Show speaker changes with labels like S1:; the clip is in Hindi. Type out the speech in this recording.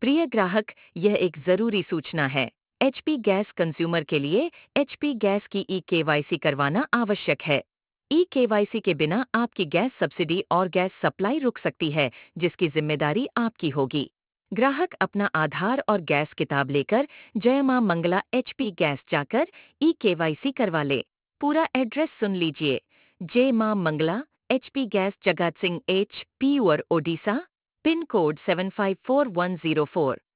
S1: प्रिय ग्राहक, यह एक जरूरी सूचना है। एचपी गैस कंज्यूमर के लिए एचपी गैस की ई केवाईसी करवाना आवश्यक है। ई केवाईसी के बिना आपकी गैस सब्सिडी और गैस सप्लाई रुक सकती है, जिसकी जिम्मेदारी आपकी होगी। ग्राहक अपना आधार और गैस किताब लेकर जय मां मंगला एचपी गैस जाकर ई केवाईसी करवा ले। पूरा एड्रेस सुन लीजिए। जय मां Mangla HP gas, Jagat Singh, H P, Odisha. Pin code 754104।